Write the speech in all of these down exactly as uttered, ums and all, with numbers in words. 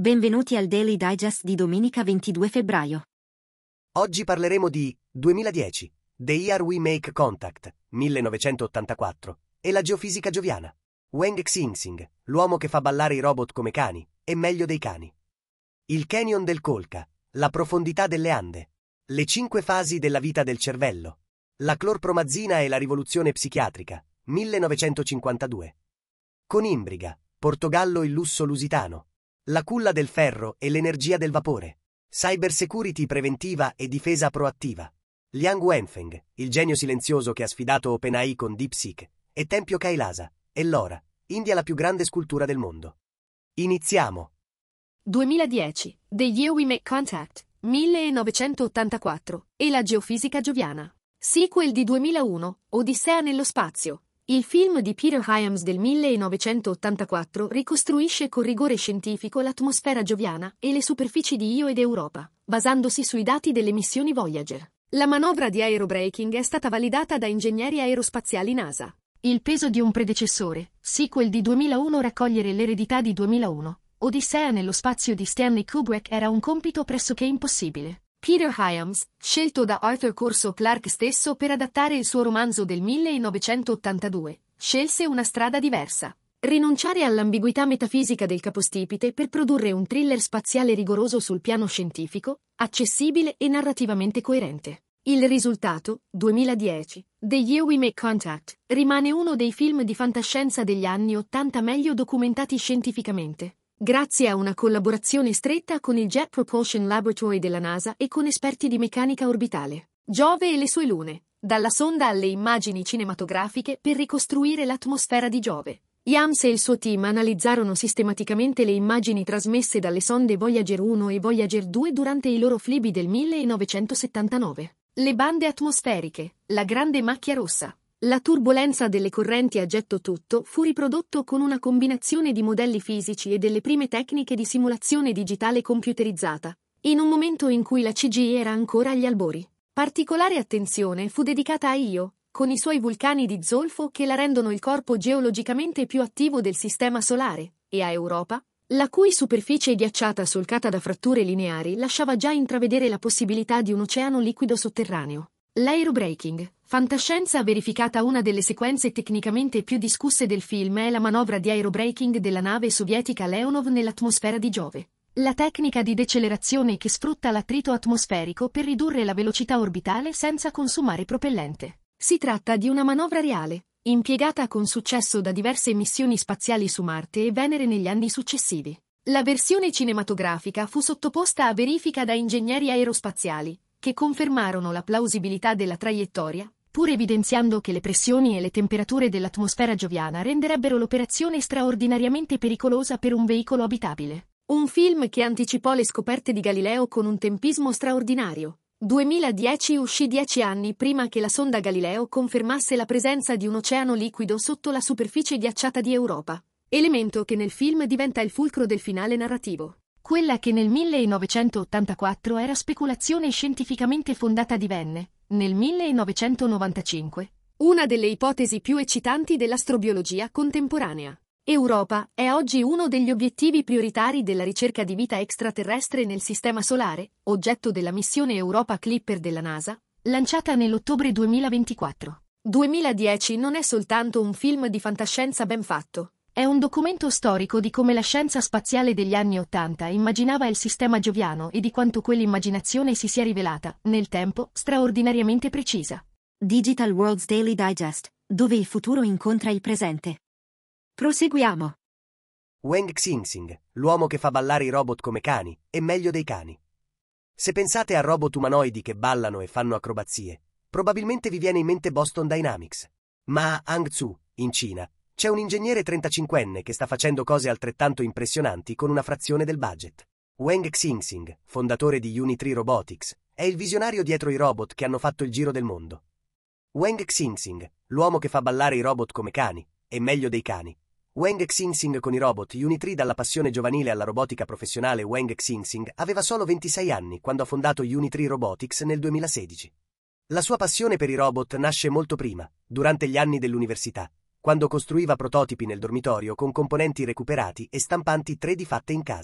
Benvenuti al Daily Digest di domenica ventidue febbraio. Oggi parleremo di duemiladieci, The Year We Make Contact, millenovecentottantaquattro, e la geofisica gioviana. Wang Xingxing, l'uomo che fa ballare i robot come cani, e meglio dei cani. Il canyon del Colca, la profondità delle Ande. Le cinque fasi della vita del cervello. La clorpromazina e la rivoluzione psichiatrica, millenovecentocinquantadue. Conimbriga, Portogallo il lusso lusitano. La culla del ferro e l'energia del vapore. Cybersecurity preventiva e difesa proattiva. Liang Wenfeng, il genio silenzioso che ha sfidato OpenAI con DeepSeek, e Tempio Kailasa, e Lora, India la più grande scultura del mondo. Iniziamo. duemiladieci, The Year We Make Contact, millenovecentottantaquattro, e la geofisica gioviana. Sequel di duemilauno, Odissea nello spazio. Il film di Peter Hyams del millenovecentottantaquattro ricostruisce con rigore scientifico l'atmosfera gioviana e le superfici di Io ed Europa, basandosi sui dati delle missioni Voyager. La manovra di aerobraking è stata validata da ingegneri aerospaziali NASA. Il peso di un predecessore, sequel di duemilauno, raccogliere l'eredità di duemilauno, Odissea nello spazio di Stanley Kubrick, era un compito pressoché impossibile. Peter Hyams, scelto da Arthur Corso Clarke stesso per adattare il suo romanzo del millenovecentottantadue, scelse una strada diversa. Rinunciare all'ambiguità metafisica del capostipite per produrre un thriller spaziale rigoroso sul piano scientifico, accessibile e narrativamente coerente. Il risultato, duemiladieci, The Year We Make Contact, rimane uno dei film di fantascienza degli anni ottanta meglio documentati scientificamente, grazie a una collaborazione stretta con il Jet Propulsion Laboratory della NASA e con esperti di meccanica orbitale. Giove e le sue lune, dalla sonda alle immagini cinematografiche per ricostruire l'atmosfera di Giove. Hyams e il suo team analizzarono sistematicamente le immagini trasmesse dalle sonde Voyager uno e Voyager due durante i loro flibi del millenovecentosettantanove. Le bande atmosferiche, la grande macchia rossa, la turbolenza delle correnti a getto, tutto fu riprodotto con una combinazione di modelli fisici e delle prime tecniche di simulazione digitale computerizzata, in un momento in cui la C G I era ancora agli albori. Particolare attenzione fu dedicata a Io, con i suoi vulcani di zolfo che la rendono il corpo geologicamente più attivo del Sistema Solare, e a Europa, la cui superficie ghiacciata solcata da fratture lineari lasciava già intravedere la possibilità di un oceano liquido sotterraneo. L'aerobraking, fantascienza verificata. Una delle sequenze tecnicamente più discusse del film è la manovra di aerobraking della nave sovietica Leonov nell'atmosfera di Giove. La tecnica di decelerazione che sfrutta l'attrito atmosferico per ridurre la velocità orbitale senza consumare propellente. Si tratta di una manovra reale, impiegata con successo da diverse missioni spaziali su Marte e Venere negli anni successivi. La versione cinematografica fu sottoposta a verifica da ingegneri aerospaziali, che confermarono la plausibilità della traiettoria, pur evidenziando che le pressioni e le temperature dell'atmosfera gioviana renderebbero l'operazione straordinariamente pericolosa per un veicolo abitabile. Un film che anticipò le scoperte di Galileo con un tempismo straordinario. duemiladieci uscì dieci anni prima che la sonda Galileo confermasse la presenza di un oceano liquido sotto la superficie ghiacciata di Europa, elemento che nel film diventa il fulcro del finale narrativo. Quella che nel millenovecentottantaquattro era speculazione scientificamente fondata divenne, nel millenovecentonovantacinque, una delle ipotesi più eccitanti dell'astrobiologia contemporanea. Europa è oggi uno degli obiettivi prioritari della ricerca di vita extraterrestre nel Sistema Solare, oggetto della missione Europa Clipper della NASA, lanciata nell'ottobre duemilaventiquattro. duemiladieci non è soltanto un film di fantascienza ben fatto. È un documento storico di come la scienza spaziale degli anni ottanta immaginava il sistema gioviano e di quanto quell'immaginazione si sia rivelata, nel tempo, straordinariamente precisa. Digital World's Daily Digest, dove il futuro incontra il presente. Proseguiamo. Wang Xingxing, l'uomo che fa ballare i robot come cani, e meglio dei cani. Se pensate a robot umanoidi che ballano e fanno acrobazie, probabilmente vi viene in mente Boston Dynamics. Ma a Hangzhou, in Cina, c'è un ingegnere trentacinquenne che sta facendo cose altrettanto impressionanti con una frazione del budget. Wang Xingxing, fondatore di Unitree Robotics, è il visionario dietro i robot che hanno fatto il giro del mondo. Wang Xingxing, l'uomo che fa ballare i robot come cani, e meglio dei cani. Wang Xingxing con i robot. Unitree, dalla passione giovanile alla robotica professionale. Wang Xingxing aveva solo ventisei anni quando ha fondato Unitree Robotics nel duemilasedici. La sua passione per i robot nasce molto prima, durante gli anni dell'università, quando costruiva prototipi nel dormitorio con componenti recuperati e stampanti tre D fatte in casa.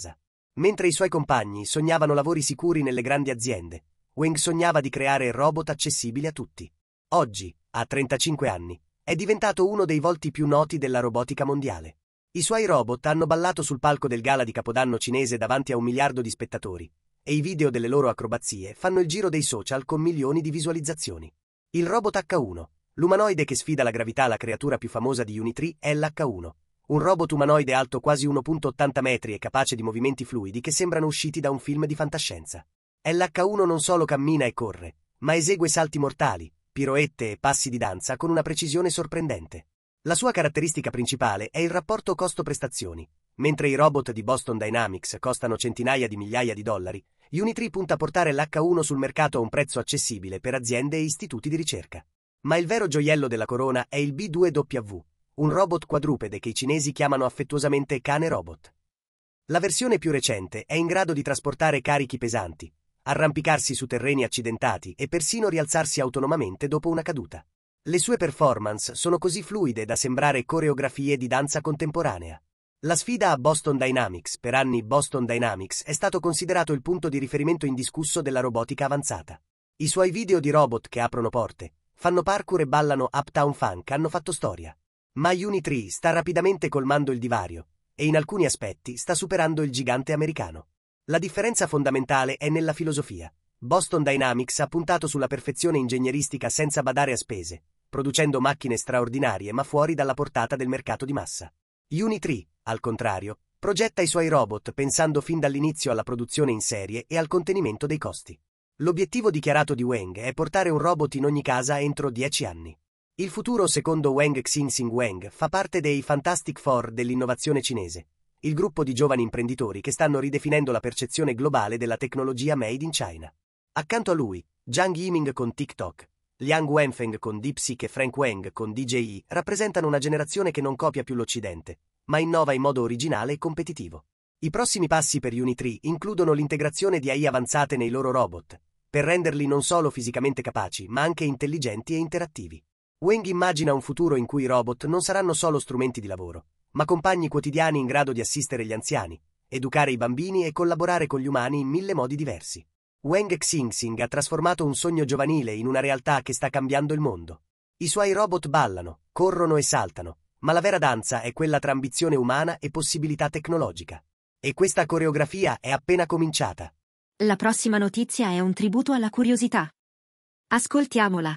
Mentre i suoi compagni sognavano lavori sicuri nelle grandi aziende, Wang sognava di creare robot accessibili a tutti. Oggi, a trentacinque anni, è diventato uno dei volti più noti della robotica mondiale. I suoi robot hanno ballato sul palco del gala di Capodanno cinese davanti a un miliardo di spettatori, e i video delle loro acrobazie fanno il giro dei social con milioni di visualizzazioni. Il robot acca uno, l'umanoide che sfida la gravità, la creatura più famosa di Unitree è l'acca uno, un robot umanoide alto quasi uno virgola ottanta metri e capace di movimenti fluidi che sembrano usciti da un film di fantascienza. l'acca uno non solo cammina e corre, ma esegue salti mortali, piroette e passi di danza con una precisione sorprendente. La sua caratteristica principale è il rapporto costo-prestazioni. Mentre i robot di Boston Dynamics costano centinaia di migliaia di dollari, Unitree punta a portare l'acca uno sul mercato a un prezzo accessibile per aziende e istituti di ricerca. Ma il vero gioiello della corona è il B due W, un robot quadrupede che i cinesi chiamano affettuosamente cane robot. La versione più recente è in grado di trasportare carichi pesanti, arrampicarsi su terreni accidentati e persino rialzarsi autonomamente dopo una caduta. Le sue performance sono così fluide da sembrare coreografie di danza contemporanea. La sfida a Boston Dynamics, per anni Boston Dynamics, è stato considerato il punto di riferimento indiscusso della robotica avanzata. I suoi video di robot che aprono porte, fanno parkour e ballano Uptown Funk hanno fatto storia. Ma Unitree sta rapidamente colmando il divario, e in alcuni aspetti sta superando il gigante americano. La differenza fondamentale è nella filosofia. Boston Dynamics ha puntato sulla perfezione ingegneristica senza badare a spese, producendo macchine straordinarie ma fuori dalla portata del mercato di massa. Unitree, al contrario, progetta i suoi robot pensando fin dall'inizio alla produzione in serie e al contenimento dei costi. L'obiettivo dichiarato di Wang è portare un robot in ogni casa entro dieci anni. Il futuro, secondo Wang Xinxing Wang, fa parte dei Fantastic Four dell'innovazione cinese, il gruppo di giovani imprenditori che stanno ridefinendo la percezione globale della tecnologia made in China. Accanto a lui, Zhang Yiming con TikTok, Liang Wenfeng con DeepSeek e Frank Wang con D J I rappresentano una generazione che non copia più l'Occidente, ma innova in modo originale e competitivo. I prossimi passi per Unitree includono l'integrazione di A I avanzate nei loro robot, per renderli non solo fisicamente capaci, ma anche intelligenti e interattivi. Wang immagina un futuro in cui i robot non saranno solo strumenti di lavoro, ma compagni quotidiani in grado di assistere gli anziani, educare i bambini e collaborare con gli umani in mille modi diversi. Wang Xinxing ha trasformato un sogno giovanile in una realtà che sta cambiando il mondo. I suoi robot ballano, corrono e saltano, ma la vera danza è quella tra ambizione umana e possibilità tecnologica. E questa coreografia è appena cominciata. La prossima notizia è un tributo alla curiosità. Ascoltiamola.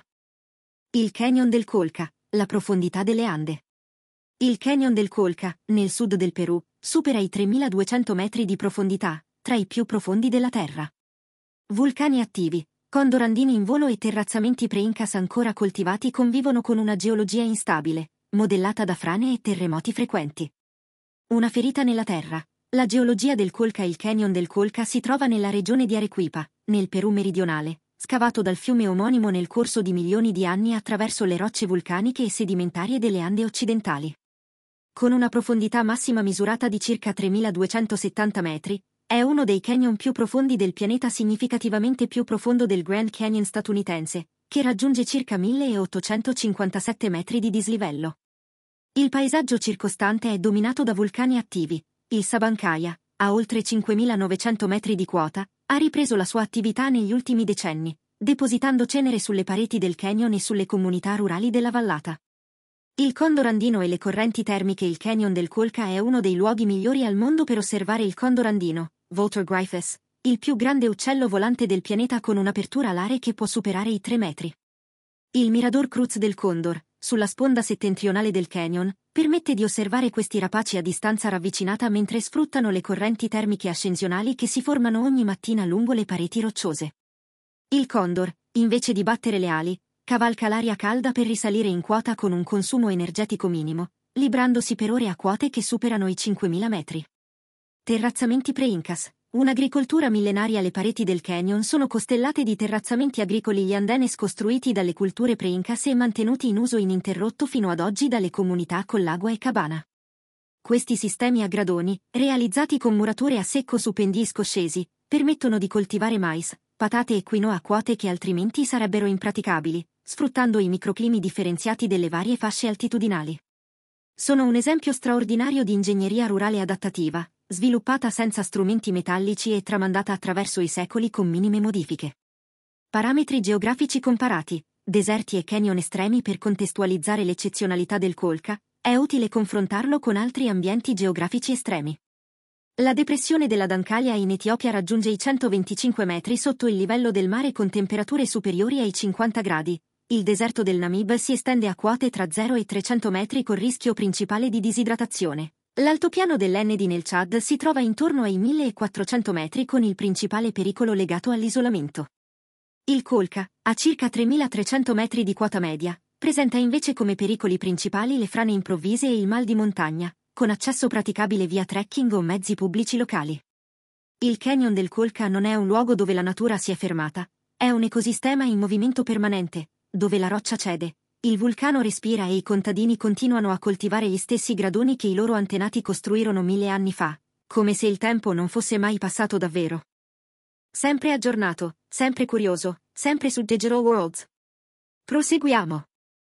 Il Canyon del Colca, la profondità delle Ande. Il Canyon del Colca, nel sud del Perù, supera i tremiladuecento metri di profondità, tra i più profondi della Terra. Vulcani attivi, condor andini in volo e terrazzamenti pre-Incas ancora coltivati convivono con una geologia instabile, modellata da frane e terremoti frequenti. Una ferita nella terra. La geologia del Colca. Il Canyon del Colca si trova nella regione di Arequipa, nel Perù meridionale, scavato dal fiume omonimo nel corso di milioni di anni attraverso le rocce vulcaniche e sedimentarie delle Ande occidentali. Con una profondità massima misurata di circa tremiladuecentosettanta metri, è uno dei canyon più profondi del pianeta, significativamente più profondo del Grand Canyon statunitense, che raggiunge circa milleottocentocinquantasette metri di dislivello. Il paesaggio circostante è dominato da vulcani attivi. Il Sabancaya, a oltre cinquemilanovecento metri di quota, ha ripreso la sua attività negli ultimi decenni, depositando cenere sulle pareti del canyon e sulle comunità rurali della vallata. Il condor andino e le correnti termiche. Il Canyon del Colca è uno dei luoghi migliori al mondo per osservare il condor andino, Vultur gryphus, il più grande uccello volante del pianeta con un'apertura alare che può superare i tre metri. Il Mirador Cruz del Condor, sulla sponda settentrionale del canyon, permette di osservare questi rapaci a distanza ravvicinata mentre sfruttano le correnti termiche ascensionali che si formano ogni mattina lungo le pareti rocciose. Il condor, invece di battere le ali, cavalca l'aria calda per risalire in quota con un consumo energetico minimo, librandosi per ore a quote che superano i cinquemila metri. Terrazzamenti pre-Incas. Un'agricoltura millenaria. Le pareti del canyon sono costellate di terrazzamenti agricoli gli andenes costruiti dalle culture pre-Incas e mantenuti in uso ininterrotto fino ad oggi dalle comunità Colagua e Cabana. Questi sistemi a gradoni, realizzati con murature a secco su pendii scoscesi, permettono di coltivare mais, patate e quinoa a quote che altrimenti sarebbero impraticabili, sfruttando i microclimi differenziati delle varie fasce altitudinali. Sono un esempio straordinario di ingegneria rurale adattativa, sviluppata senza strumenti metallici e tramandata attraverso i secoli con minime modifiche. Parametri geografici comparati, deserti e canyon estremi. Per contestualizzare l'eccezionalità del Colca, è utile confrontarlo con altri ambienti geografici estremi. La depressione della Dankalia in Etiopia raggiunge i centoventicinque metri sotto il livello del mare con temperature superiori ai cinquanta gradi. Il deserto del Namib si estende a quote tra zero e trecento metri col rischio principale di disidratazione. L'altopiano dell'Ennedi nel Chad si trova intorno ai millequattrocento metri con il principale pericolo legato all'isolamento. Il Colca, a circa tremilatrecento metri di quota media, presenta invece come pericoli principali le frane improvvise e il mal di montagna, con accesso praticabile via trekking o mezzi pubblici locali. Il canyon del Colca non è un luogo dove la natura si è fermata, è un ecosistema in movimento permanente, dove la roccia cede, il vulcano respira e i contadini continuano a coltivare gli stessi gradoni che i loro antenati costruirono mille anni fa, come se il tempo non fosse mai passato davvero. Sempre aggiornato, sempre curioso, sempre su Digital Worlds. Proseguiamo.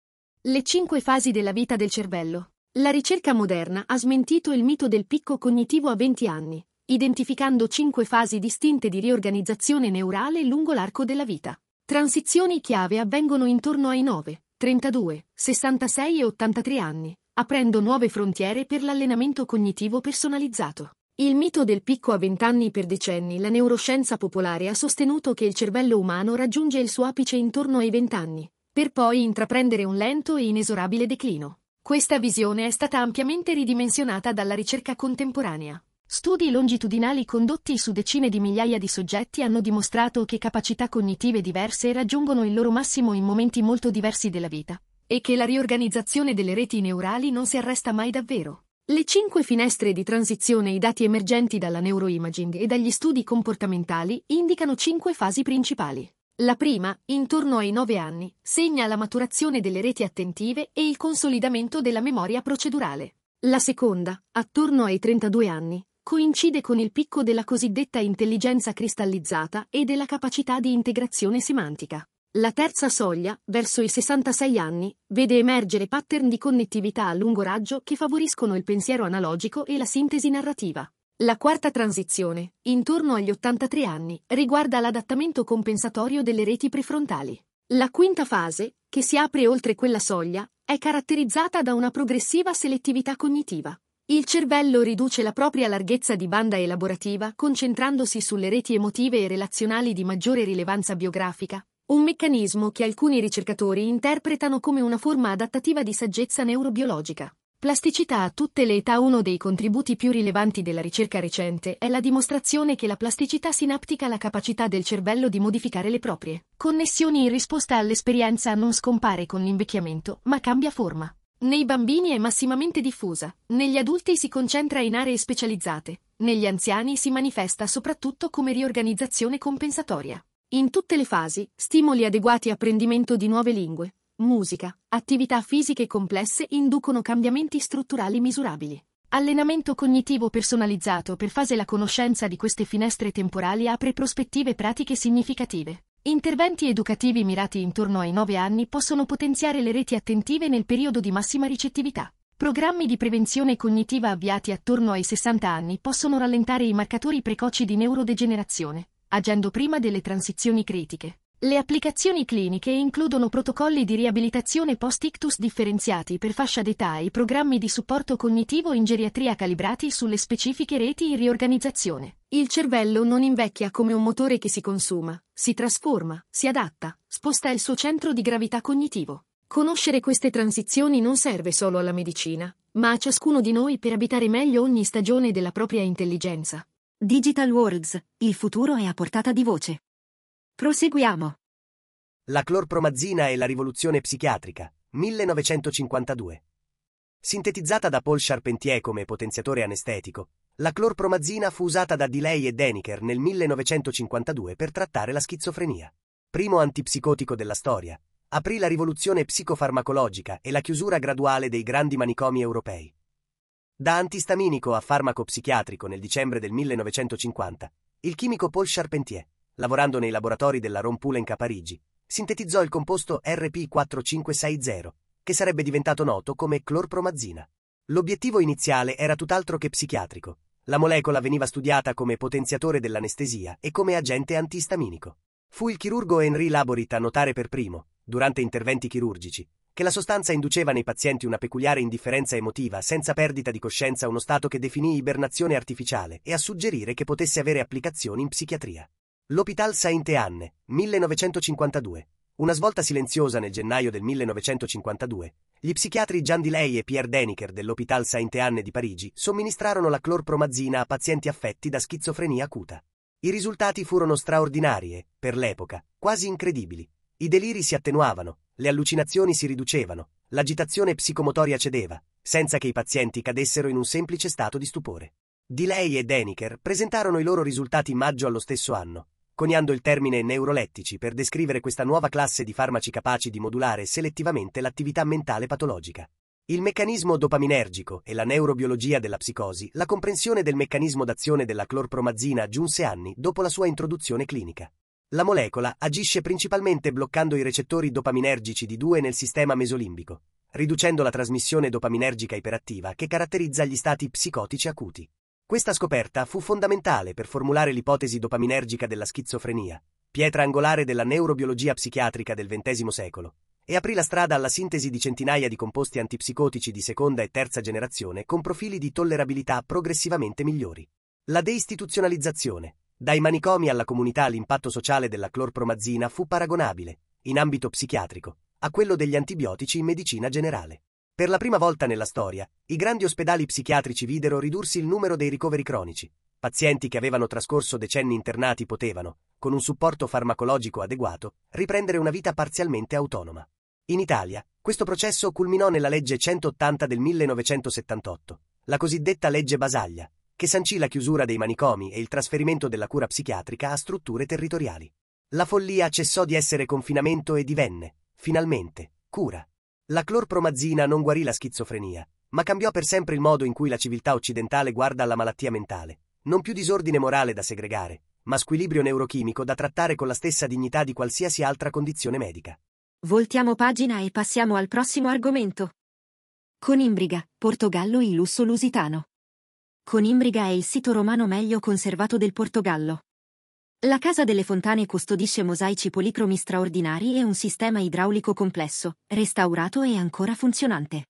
Le cinque fasi della vita del cervello. La ricerca moderna ha smentito il mito del picco cognitivo a venti anni, identificando cinque fasi distinte di riorganizzazione neurale lungo l'arco della vita. Transizioni chiave avvengono intorno ai nove, trentadue, sessantasei e ottantatré anni, aprendo nuove frontiere per l'allenamento cognitivo personalizzato. Il mito del picco a venti anni. Per decenni la neuroscienza popolare ha sostenuto che il cervello umano raggiunge il suo apice intorno ai venti anni, per poi intraprendere un lento e inesorabile declino. Questa visione è stata ampiamente ridimensionata dalla ricerca contemporanea. Studi longitudinali condotti su decine di migliaia di soggetti hanno dimostrato che capacità cognitive diverse raggiungono il loro massimo in momenti molto diversi della vita, e che la riorganizzazione delle reti neurali non si arresta mai davvero. Le cinque finestre di transizione. I dati emergenti dalla neuroimaging e dagli studi comportamentali indicano cinque fasi principali. La prima, intorno ai nove anni, segna la maturazione delle reti attentive e il consolidamento della memoria procedurale. La seconda, attorno ai trentadue anni, coincide con il picco della cosiddetta intelligenza cristallizzata e della capacità di integrazione semantica. La terza soglia, verso i sessantasei anni, vede emergere pattern di connettività a lungo raggio che favoriscono il pensiero analogico e la sintesi narrativa. La quarta transizione, intorno agli ottantatré anni, riguarda l'adattamento compensatorio delle reti prefrontali. La quinta fase, che si apre oltre quella soglia, è caratterizzata da una progressiva selettività cognitiva. Il cervello riduce la propria larghezza di banda elaborativa concentrandosi sulle reti emotive e relazionali di maggiore rilevanza biografica, un meccanismo che alcuni ricercatori interpretano come una forma adattativa di saggezza neurobiologica. Plasticità a tutte le età. Uno dei contributi più rilevanti della ricerca recente è la dimostrazione che la plasticità sinaptica, la capacità del cervello di modificare le proprie connessioni in risposta all'esperienza, non scompare con l'invecchiamento, ma cambia forma. Nei bambini è massimamente diffusa, negli adulti si concentra in aree specializzate, negli anziani si manifesta soprattutto come riorganizzazione compensatoria. In tutte le fasi, stimoli adeguati, apprendimento di nuove lingue, musica, attività fisiche complesse inducono cambiamenti strutturali misurabili. Allenamento cognitivo personalizzato. Per fase la conoscenza di queste finestre temporali apre prospettive pratiche significative. Interventi educativi mirati intorno ai nove anni possono potenziare le reti attentive nel periodo di massima ricettività. Programmi di prevenzione cognitiva avviati attorno ai sessanta anni possono rallentare i marcatori precoci di neurodegenerazione, agendo prima delle transizioni critiche. Le applicazioni cliniche includono protocolli di riabilitazione post-ictus differenziati per fascia d'età e programmi di supporto cognitivo in geriatria calibrati sulle specifiche reti in riorganizzazione. Il cervello non invecchia come un motore che si consuma, si trasforma, si adatta, sposta il suo centro di gravità cognitivo. Conoscere queste transizioni non serve solo alla medicina, ma a ciascuno di noi per abitare meglio ogni stagione della propria intelligenza. Digital Worlds, il futuro è a portata di voce. Proseguiamo. La clorpromazina e la rivoluzione psichiatrica, millenovecentocinquantadue. Sintetizzata da Paul Charpentier come potenziatore anestetico, la clorpromazina fu usata da Delay e Deniker nel millenovecentocinquantadue per trattare la schizofrenia. Primo antipsicotico della storia, aprì la rivoluzione psicofarmacologica e la chiusura graduale dei grandi manicomi europei. Da antistaminico a farmaco psichiatrico nel dicembre del millenovecentocinquanta, il chimico Paul Charpentier, lavorando nei laboratori della Ron Poulenc a Parigi, sintetizzò il composto R P quattrocinque sei zero, che sarebbe diventato noto come clorpromazina. L'obiettivo iniziale era tutt'altro che psichiatrico, La molecola veniva studiata come potenziatore dell'anestesia e come agente antistaminico. Fu il chirurgo Henri Laborit a notare per primo, durante interventi chirurgici, che la sostanza induceva nei pazienti una peculiare indifferenza emotiva senza perdita di coscienza, uno stato che definì ibernazione artificiale, e a suggerire che potesse avere applicazioni in psichiatria. L'Hôpital Sainte-Anne, millenovecentocinquantadue. Una svolta silenziosa nel gennaio del millenovecentocinquantadue. Gli psichiatri Jean Diley e Pierre Deniker dell'Hôpital Sainte-Anne di Parigi somministrarono la clorpromazina a pazienti affetti da schizofrenia acuta. I risultati furono straordinari e, per l'epoca, quasi incredibili. I deliri si attenuavano, le allucinazioni si riducevano, l'agitazione psicomotoria cedeva, senza che i pazienti cadessero in un semplice stato di stupore. Diley e Deniker presentarono i loro risultati in maggio allo stesso anno, coniando il termine neurolettici per descrivere questa nuova classe di farmaci capaci di modulare selettivamente l'attività mentale patologica. Il meccanismo dopaminergico e la neurobiologia della psicosi, la comprensione del meccanismo d'azione della clorpromazina giunse anni dopo la sua introduzione clinica. La molecola agisce principalmente bloccando i recettori dopaminergici D due nel sistema mesolimbico, riducendo la trasmissione dopaminergica iperattiva che caratterizza gli stati psicotici acuti. Questa scoperta fu fondamentale per formulare l'ipotesi dopaminergica della schizofrenia, pietra angolare della neurobiologia psichiatrica del ventesimo secolo, e aprì la strada alla sintesi di centinaia di composti antipsicotici di seconda e terza generazione con profili di tollerabilità progressivamente migliori. La deistituzionalizzazione, dai manicomi alla comunità, l'impatto sociale della clorpromazina fu paragonabile, in ambito psichiatrico, a quello degli antibiotici in medicina generale. Per la prima volta nella storia, i grandi ospedali psichiatrici videro ridursi il numero dei ricoveri cronici. Pazienti che avevano trascorso decenni internati potevano, con un supporto farmacologico adeguato, riprendere una vita parzialmente autonoma. In Italia, questo processo culminò nella legge centottanta del millenovecentosettantotto, la cosiddetta legge Basaglia, che sancì la chiusura dei manicomi e il trasferimento della cura psichiatrica a strutture territoriali. La follia cessò di essere confinamento e divenne, finalmente, cura. La clorpromazina non guarì la schizofrenia, ma cambiò per sempre il modo in cui la civiltà occidentale guarda alla malattia mentale. Non più disordine morale da segregare, ma squilibrio neurochimico da trattare con la stessa dignità di qualsiasi altra condizione medica. Voltiamo pagina e passiamo al prossimo argomento. Conimbriga, Portogallo, il lusso lusitano. Conimbriga è il sito romano meglio conservato del Portogallo. La Casa delle Fontane custodisce mosaici policromi straordinari e un sistema idraulico complesso, restaurato e ancora funzionante.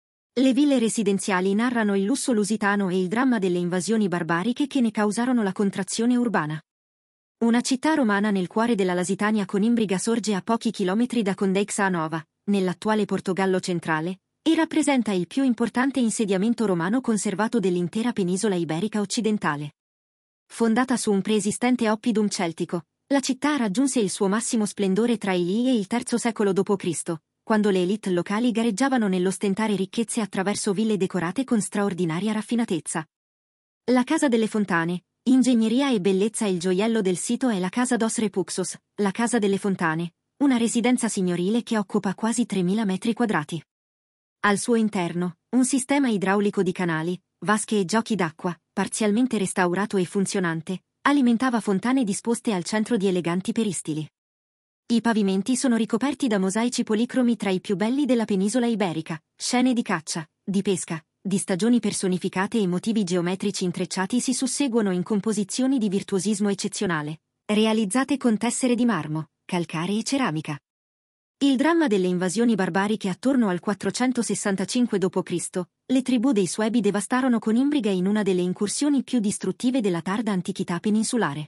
Le ville residenziali narrano il lusso lusitano e il dramma delle invasioni barbariche che ne causarono la contrazione urbana. Una città romana nel cuore della Lasitania, Conimbriga sorge a pochi chilometri da Condeixa Nova, nell'attuale Portogallo centrale, e rappresenta il più importante insediamento romano conservato dell'intera penisola iberica occidentale. Fondata su un preesistente oppidum celtico, la città raggiunse il suo massimo splendore tra il I e il terzo secolo dopo Cristo, quando le élite locali gareggiavano nell'ostentare ricchezze attraverso ville decorate con straordinaria raffinatezza. La Casa delle Fontane, ingegneria e bellezza. Il gioiello del sito è la Casa dos Repuxos, la Casa delle Fontane, una residenza signorile che occupa quasi tremila metri quadrati. Al suo interno, un sistema idraulico di canali, vasche e giochi d'acqua, parzialmente restaurato e funzionante, alimentava fontane disposte al centro di eleganti peristili. I pavimenti sono ricoperti da mosaici policromi tra i più belli della penisola iberica, scene di caccia, di pesca, di stagioni personificate e motivi geometrici intrecciati si susseguono in composizioni di virtuosismo eccezionale, realizzate con tessere di marmo, calcare e ceramica. Il dramma delle invasioni barbariche attorno al quattrocentosessantacinque dopo Cristo, le tribù dei Suebi devastarono Conimbriga in una delle incursioni più distruttive della tarda antichità peninsulare.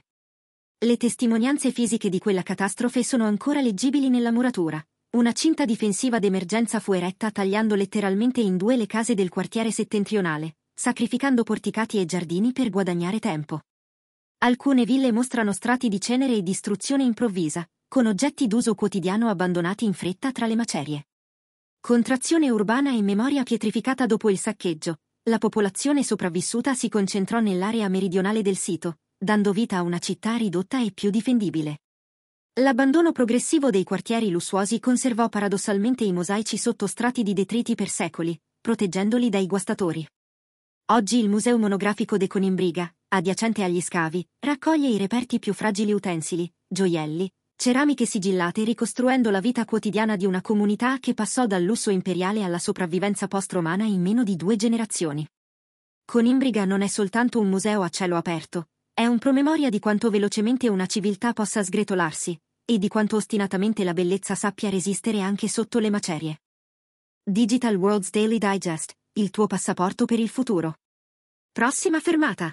Le testimonianze fisiche di quella catastrofe sono ancora leggibili nella muratura. Una cinta difensiva d'emergenza fu eretta tagliando letteralmente in due le case del quartiere settentrionale, sacrificando porticati e giardini per guadagnare tempo. Alcune ville mostrano strati di cenere e distruzione improvvisa, con oggetti d'uso quotidiano abbandonati in fretta tra le macerie. Contrazione urbana e memoria pietrificata dopo il saccheggio. La popolazione sopravvissuta si concentrò nell'area meridionale del sito, dando vita a una città ridotta e più difendibile. L'abbandono progressivo dei quartieri lussuosi conservò paradossalmente i mosaici sotto strati di detriti per secoli, proteggendoli dai guastatori. Oggi il Museo Monografico de Conimbriga, adiacente agli scavi, raccoglie i reperti più fragili: utensili, gioielli, ceramiche sigillate, ricostruendo la vita quotidiana di una comunità che passò dal lusso imperiale alla sopravvivenza post-romana in meno di due generazioni. Con Imbriga non è soltanto un museo a cielo aperto, è un promemoria di quanto velocemente una civiltà possa sgretolarsi, e di quanto ostinatamente la bellezza sappia resistere anche sotto le macerie. Digital World's Daily Digest, il tuo passaporto per il futuro. Prossima fermata.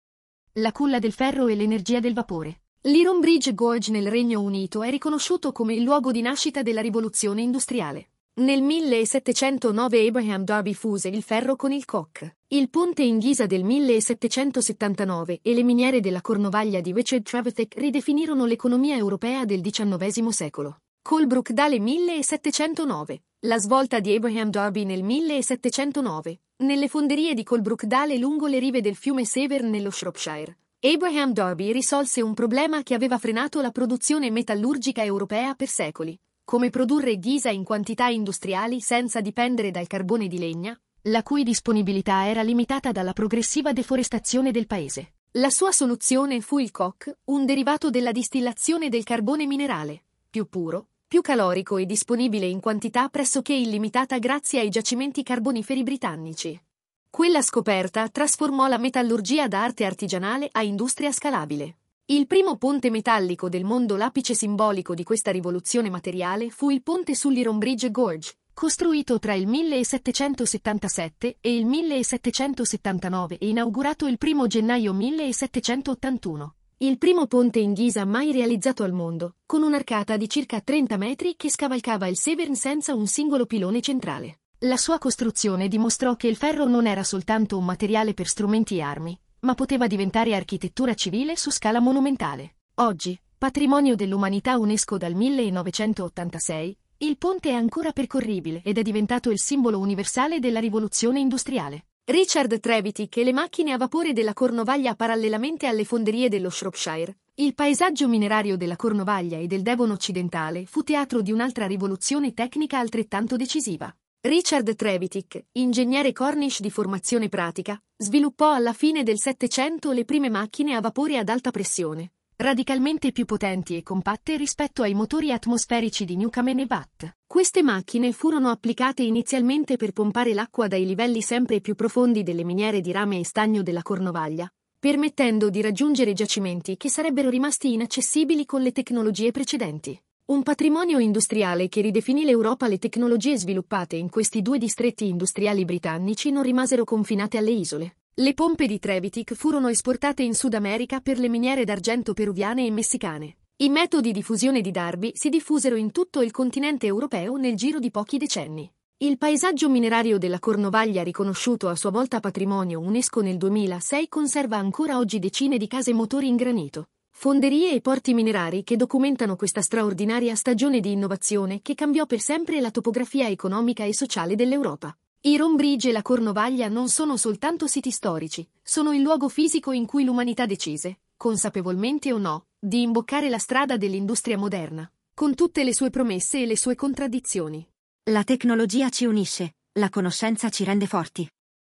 La culla del ferro e l'energia del vapore. L'Iron Bridge Gorge nel Regno Unito è riconosciuto come il luogo di nascita della rivoluzione industriale. Nel millesettecentonove Abraham Darby fuse il ferro con il coke. Il ponte in ghisa del millesettecentosettantanove e le miniere della Cornovaglia di Richard Trevithick ridefinirono l'economia europea del diciannovesimo secolo. Colebrook Dale millesettecentonove. La svolta di Abraham Darby nel millesettecentonove. Nelle fonderie di Colebrook Dale lungo le rive del fiume Severn nello Shropshire. Abraham Darby risolse un problema che aveva frenato la produzione metallurgica europea per secoli. Come produrre ghisa in quantità industriali senza dipendere dal carbone di legna, la cui disponibilità era limitata dalla progressiva deforestazione del paese. La sua soluzione fu il coke, un derivato della distillazione del carbone minerale, più puro, più calorico e disponibile in quantità pressoché illimitata grazie ai giacimenti carboniferi britannici. Quella scoperta trasformò la metallurgia da arte artigianale a industria scalabile. Il primo ponte metallico del mondo, l'apice simbolico di questa rivoluzione materiale, fu il ponte sull'Iron Bridge Gorge, costruito tra il millesettecentosettantasette e il millesettecentosettantanove e inaugurato il primo gennaio millesettecentottantuno. Il primo ponte in ghisa mai realizzato al mondo, con un'arcata di circa trenta metri che scavalcava il Severn senza un singolo pilone centrale. La sua costruzione dimostrò che il ferro non era soltanto un materiale per strumenti e armi, ma poteva diventare architettura civile su scala monumentale. Oggi, patrimonio dell'umanità UNESCO dal millenovecentottantasei, il ponte è ancora percorribile ed è diventato il simbolo universale della rivoluzione industriale. Richard Trevithick e le macchine a vapore della Cornovaglia parallelamente alle fonderie dello Shropshire. Il paesaggio minerario della Cornovaglia e del Devon occidentale fu teatro di un'altra rivoluzione tecnica altrettanto decisiva. Richard Trevithick, ingegnere Cornish di formazione pratica, sviluppò alla fine del Settecento le prime macchine a vapore ad alta pressione, radicalmente più potenti e compatte rispetto ai motori atmosferici di Newcomen e Watt. Queste macchine furono applicate inizialmente per pompare l'acqua dai livelli sempre più profondi delle miniere di rame e stagno della Cornovaglia, permettendo di raggiungere giacimenti che sarebbero rimasti inaccessibili con le tecnologie precedenti. Un patrimonio industriale che ridefinì l'Europa. Le tecnologie sviluppate in questi due distretti industriali britannici non rimasero confinate alle isole. Le pompe di Trevithick furono esportate in Sud America per le miniere d'argento peruviane e messicane. I metodi di fusione di Darby si diffusero in tutto il continente europeo nel giro di pochi decenni. Il paesaggio minerario della Cornovaglia, riconosciuto a sua volta patrimonio UNESCO nel duemilasei, conserva ancora oggi decine di case motori in granito, fonderie e porti minerari che documentano questa straordinaria stagione di innovazione che cambiò per sempre la topografia economica e sociale dell'Europa. Iron Bridge e la Cornovaglia non sono soltanto siti storici, sono il luogo fisico in cui l'umanità decise, consapevolmente o no, di imboccare la strada dell'industria moderna, con tutte le sue promesse e le sue contraddizioni. La tecnologia ci unisce, la conoscenza ci rende forti.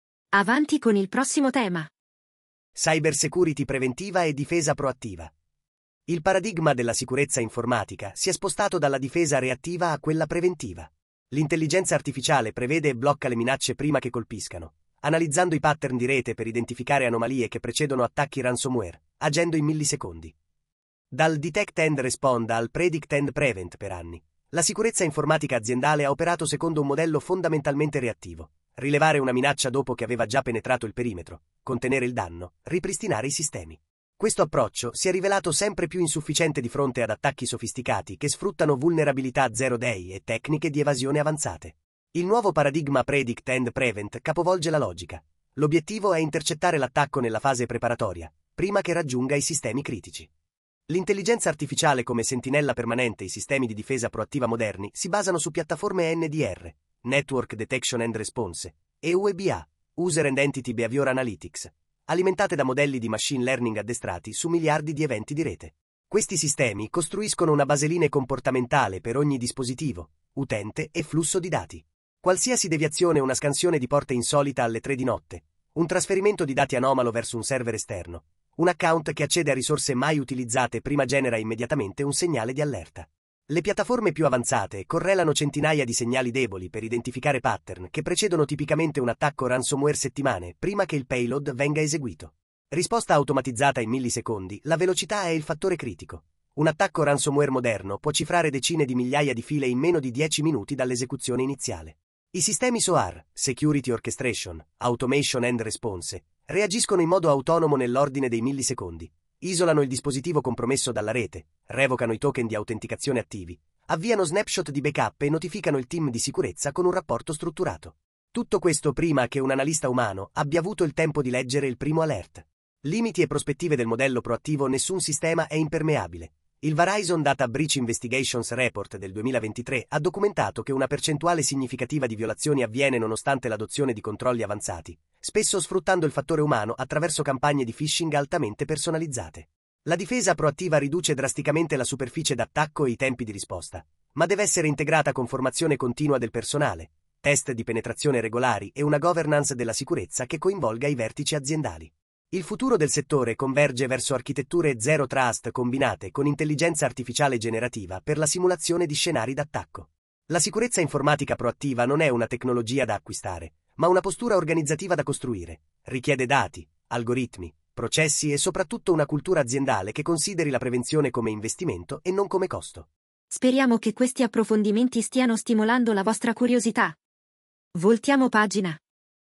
Avanti con il prossimo tema. Cybersecurity preventiva e difesa proattiva. Il paradigma della sicurezza informatica si è spostato dalla difesa reattiva a quella preventiva. L'intelligenza artificiale prevede e blocca le minacce prima che colpiscano, analizzando i pattern di rete per identificare anomalie che precedono attacchi ransomware, agendo in millisecondi. Dal Detect and Respond al Predict and Prevent per anni, la sicurezza informatica aziendale ha operato secondo un modello fondamentalmente reattivo: rilevare una minaccia dopo che aveva già penetrato il perimetro, contenere il danno, ripristinare i sistemi. Questo approccio si è rivelato sempre più insufficiente di fronte ad attacchi sofisticati che sfruttano vulnerabilità zero day e tecniche di evasione avanzate. Il nuovo paradigma Predict and Prevent capovolge la logica. L'obiettivo è intercettare l'attacco nella fase preparatoria, prima che raggiunga i sistemi critici. L'intelligenza artificiale come sentinella permanente e i sistemi di difesa proattiva moderni si basano su piattaforme N D R, Network Detection and Response, e U E B A, User and Entity Behavior Analytics, alimentate da modelli di machine learning addestrati su miliardi di eventi di rete. Questi sistemi costruiscono una baseline comportamentale per ogni dispositivo, utente e flusso di dati. Qualsiasi deviazione, una scansione di porte insolita alle tre di notte, un trasferimento di dati anomalo verso un server esterno, un account che accede a risorse mai utilizzate prima genera immediatamente un segnale di allerta. Le piattaforme più avanzate correlano centinaia di segnali deboli per identificare pattern che precedono tipicamente un attacco ransomware settimane prima che il payload venga eseguito. Risposta automatizzata in millisecondi, la velocità è il fattore critico. Un attacco ransomware moderno può cifrare decine di migliaia di file in meno di dieci minuti dall'esecuzione iniziale. I sistemi S O A R, Security Orchestration, Automation and Response, reagiscono in modo autonomo nell'ordine dei millisecondi. Isolano il dispositivo compromesso dalla rete, revocano i token di autenticazione attivi, avviano snapshot di backup e notificano il team di sicurezza con un rapporto strutturato. Tutto questo prima che un analista umano abbia avuto il tempo di leggere il primo alert. Limiti e prospettive del modello proattivo. Nessun sistema è impermeabile. Il Verizon Data Breach Investigations Report del duemilaventitré ha documentato che una percentuale significativa di violazioni avviene nonostante l'adozione di controlli avanzati, spesso sfruttando il fattore umano attraverso campagne di phishing altamente personalizzate. La difesa proattiva riduce drasticamente la superficie d'attacco e i tempi di risposta, ma deve essere integrata con formazione continua del personale, test di penetrazione regolari e una governance della sicurezza che coinvolga i vertici aziendali. Il futuro del settore converge verso architetture zero trust combinate con intelligenza artificiale generativa per la simulazione di scenari d'attacco. La sicurezza informatica proattiva non è una tecnologia da acquistare, ma una postura organizzativa da costruire. Richiede dati, algoritmi, processi e soprattutto una cultura aziendale che consideri la prevenzione come investimento e non come costo. Speriamo che questi approfondimenti stiano stimolando la vostra curiosità. Voltiamo pagina.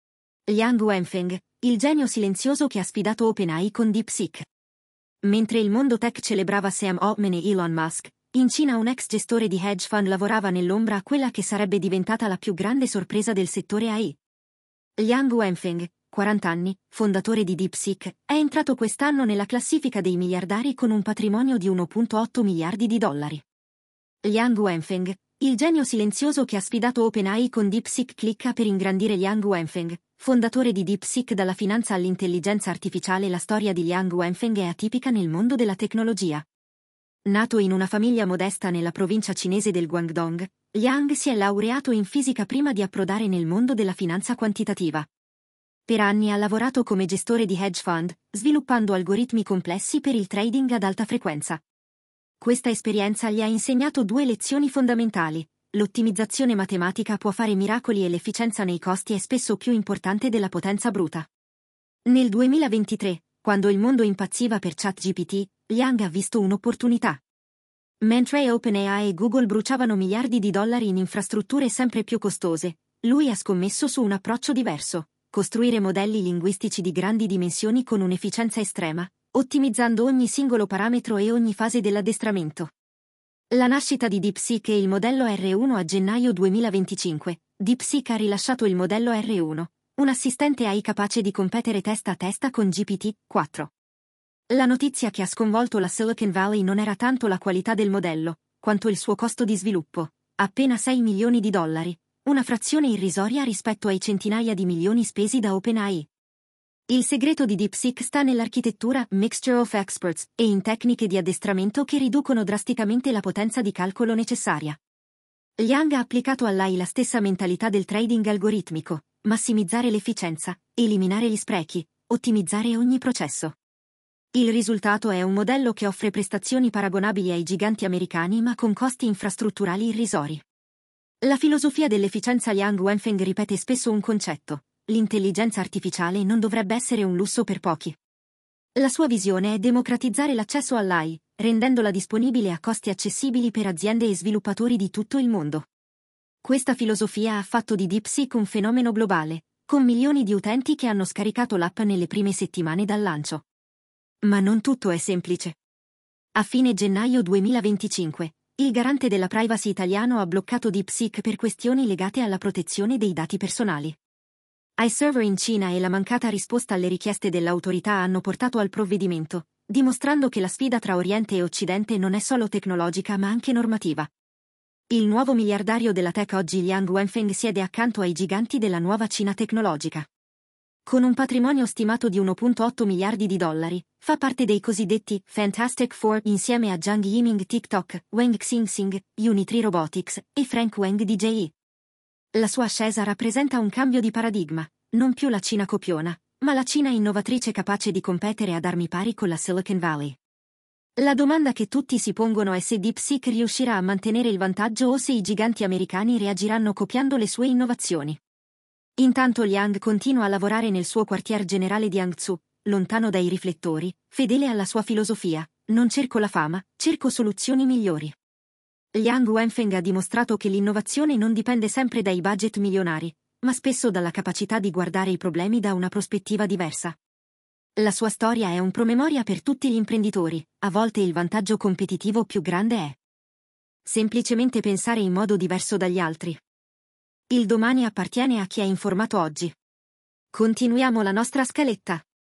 Liang Wenfeng, il genio silenzioso che ha sfidato OpenAI con DeepSeek. Mentre il mondo tech celebrava Sam Altman e Elon Musk, in Cina un ex gestore di hedge fund lavorava nell'ombra a quella che sarebbe diventata la più grande sorpresa del settore A I. Liang Wenfeng, quaranta anni, fondatore di DeepSeek, è entrato quest'anno nella classifica dei miliardari con un patrimonio di uno virgola otto miliardi di dollari. Liang Wenfeng, il genio silenzioso che ha sfidato OpenAI con DeepSeek, clicca per ingrandire. Liang Wenfeng, fondatore di DeepSeek. Dalla finanza all'intelligenza artificiale, la storia di Liang Wenfeng è atipica nel mondo della tecnologia. Nato in una famiglia modesta nella provincia cinese del Guangdong, Liang si è laureato in fisica prima di approdare nel mondo della finanza quantitativa. Per anni ha lavorato come gestore di hedge fund, sviluppando algoritmi complessi per il trading ad alta frequenza. Questa esperienza gli ha insegnato due lezioni fondamentali. L'ottimizzazione matematica può fare miracoli e l'efficienza nei costi è spesso più importante della potenza bruta. Nel duemilaventitré, quando il mondo impazziva per ChatGPT, Liang ha visto un'opportunità. Mentre OpenAI e Google bruciavano miliardi di dollari in infrastrutture sempre più costose, lui ha scommesso su un approccio diverso: costruire modelli linguistici di grandi dimensioni con un'efficienza estrema, ottimizzando ogni singolo parametro e ogni fase dell'addestramento. La nascita di DeepSeek e il modello R uno. A gennaio duemilaventicinque, DeepSeek ha rilasciato il modello R uno, un assistente A I capace di competere testa a testa con G P T quattro. La notizia che ha sconvolto la Silicon Valley non era tanto la qualità del modello, quanto il suo costo di sviluppo: appena sei milioni di dollari, una frazione irrisoria rispetto ai centinaia di milioni spesi da OpenAI. Il segreto di DeepSeek sta nell'architettura Mixture of Experts e in tecniche di addestramento che riducono drasticamente la potenza di calcolo necessaria. Liang ha applicato all'A I la stessa mentalità del trading algoritmico: massimizzare l'efficienza, eliminare gli sprechi, ottimizzare ogni processo. Il risultato è un modello che offre prestazioni paragonabili ai giganti americani ma con costi infrastrutturali irrisori. La filosofia dell'efficienza. Liang Wenfeng ripete spesso un concetto: l'intelligenza artificiale non dovrebbe essere un lusso per pochi. La sua visione è democratizzare l'accesso all'A I, rendendola disponibile a costi accessibili per aziende e sviluppatori di tutto il mondo. Questa filosofia ha fatto di DeepSeek un fenomeno globale, con milioni di utenti che hanno scaricato l'app nelle prime settimane dal lancio. Ma non tutto è semplice. A fine gennaio duemilaventicinque, il garante della privacy italiano ha bloccato DeepSeek per questioni legate alla protezione dei dati personali. Ai server in Cina e la mancata risposta alle richieste dell'autorità hanno portato al provvedimento, dimostrando che la sfida tra Oriente e Occidente non è solo tecnologica ma anche normativa. Il nuovo miliardario della tech oggi, Liang Wenfeng, siede accanto ai giganti della nuova Cina tecnologica. Con un patrimonio stimato di uno virgola otto miliardi di dollari, fa parte dei cosiddetti Fantastic Four insieme a Zhang Yiming TikTok, Wang Xingxing, Unitree Robotics e Frank Wang D J I. La sua ascesa rappresenta un cambio di paradigma: non più la Cina copiona, ma la Cina innovatrice capace di competere ad armi pari con la Silicon Valley. La domanda che tutti si pongono è se DeepSeek riuscirà a mantenere il vantaggio o se i giganti americani reagiranno copiando le sue innovazioni. Intanto Liang continua a lavorare nel suo quartier generale di Hangzhou, lontano dai riflettori, fedele alla sua filosofia: non cerco la fama, cerco soluzioni migliori. Liang Wenfeng ha dimostrato che l'innovazione non dipende sempre dai budget milionari, ma spesso dalla capacità di guardare i problemi da una prospettiva diversa. La sua storia è un promemoria per tutti gli imprenditori: a volte il vantaggio competitivo più grande è semplicemente pensare in modo diverso dagli altri. Il domani appartiene a chi è informato oggi. Continuiamo la nostra scaletta.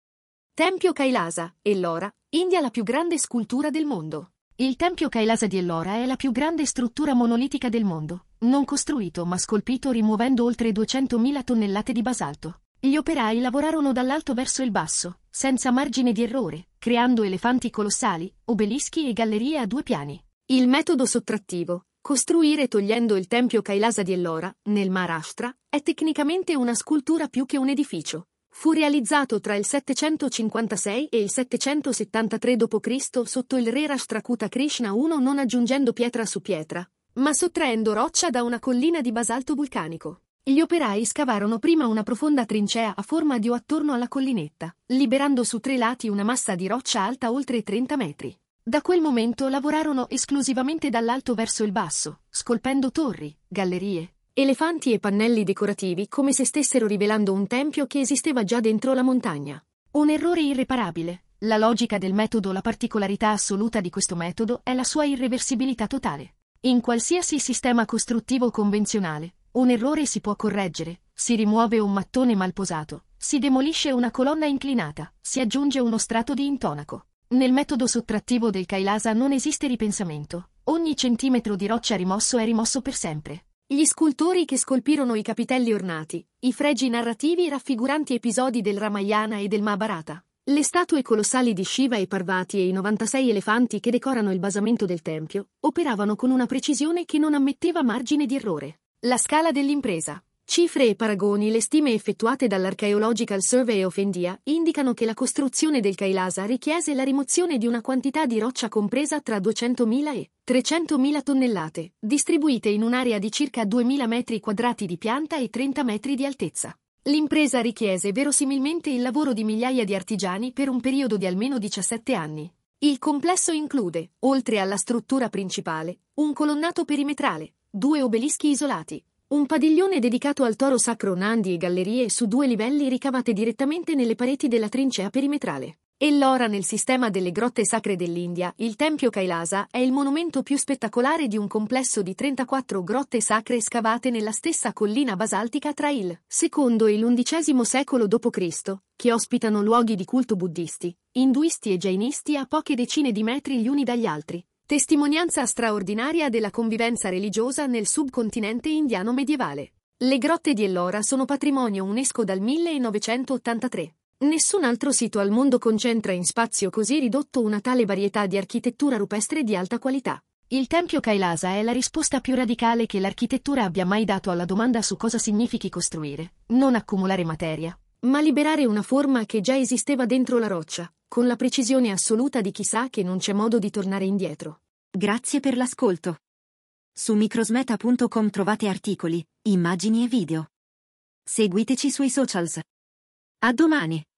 Tempio Kailasa, Ellora, India, la più grande scultura del mondo. Il Tempio Kailasa di Ellora è la più grande struttura monolitica del mondo, non costruito ma scolpito rimuovendo oltre duecentomila tonnellate di basalto. Gli operai lavorarono dall'alto verso il basso, senza margine di errore, creando elefanti colossali, obelischi e gallerie a due piani. Il metodo sottrattivo, costruire togliendo il Tempio Kailasa di Ellora, nel Maharashtra, è tecnicamente una scultura più che un edificio. Fu realizzato tra il settecentocinquantasei e il settecentosettantatré dopo Cristo sotto il re Rashtrakuta Krishna I, non aggiungendo pietra su pietra, ma sottraendo roccia da una collina di basalto vulcanico. Gli operai scavarono prima una profonda trincea a forma di O attorno alla collinetta, liberando su tre lati una massa di roccia alta oltre trenta metri. Da quel momento lavorarono esclusivamente dall'alto verso il basso, scolpendo torri, gallerie, elefanti e pannelli decorativi come se stessero rivelando un tempio che esisteva già dentro la montagna. Un errore irreparabile. La logica del metodo, la particolarità assoluta di questo metodo è la sua irreversibilità totale. In qualsiasi sistema costruttivo convenzionale, un errore si può correggere: si rimuove un mattone mal posato, si demolisce una colonna inclinata, si aggiunge uno strato di intonaco. Nel metodo sottrattivo del Kailasa non esiste ripensamento. Ogni centimetro di roccia rimosso è rimosso per sempre. Gli scultori che scolpirono i capitelli ornati, i fregi narrativi raffiguranti episodi del Ramayana e del Mahabharata, le statue colossali di Shiva e Parvati e i novantasei elefanti che decorano il basamento del tempio, operavano con una precisione che non ammetteva margine di errore. La scala dell'impresa. Cifre e paragoni. Le stime effettuate dall'Archaeological Survey of India indicano che la costruzione del Kailasa richiese la rimozione di una quantità di roccia compresa tra duecentomila e trecentomila tonnellate, distribuite in un'area di circa duemila metri quadrati di pianta e trenta metri di altezza. L'impresa richiese verosimilmente il lavoro di migliaia di artigiani per un periodo di almeno diciassette anni. Il complesso include, oltre alla struttura principale, un colonnato perimetrale, due obelischi isolati, un padiglione dedicato al toro sacro Nandi e gallerie su due livelli ricavate direttamente nelle pareti della trincea perimetrale. Ellora, nel sistema delle grotte sacre dell'India, il Tempio Kailasa è il monumento più spettacolare di un complesso di trentaquattro grotte sacre scavate nella stessa collina basaltica tra il secondo e l'undicesimo secolo dopo Cristo, che ospitano luoghi di culto buddisti, induisti e jainisti a poche decine di metri gli uni dagli altri. Testimonianza straordinaria della convivenza religiosa nel subcontinente indiano medievale. Le grotte di Ellora sono patrimonio UNESCO dal millenovecentottantatré. Nessun altro sito al mondo concentra in spazio così ridotto una tale varietà di architettura rupestre di alta qualità. Il Tempio Kailasa è la risposta più radicale che l'architettura abbia mai dato alla domanda su cosa significhi costruire, non accumulare materia, ma liberare una forma che già esisteva dentro la roccia, con la precisione assoluta di chi sa che non c'è modo di tornare indietro. Grazie per l'ascolto. Su microsmeta punto com trovate articoli, immagini e video. Seguiteci sui socials. A domani!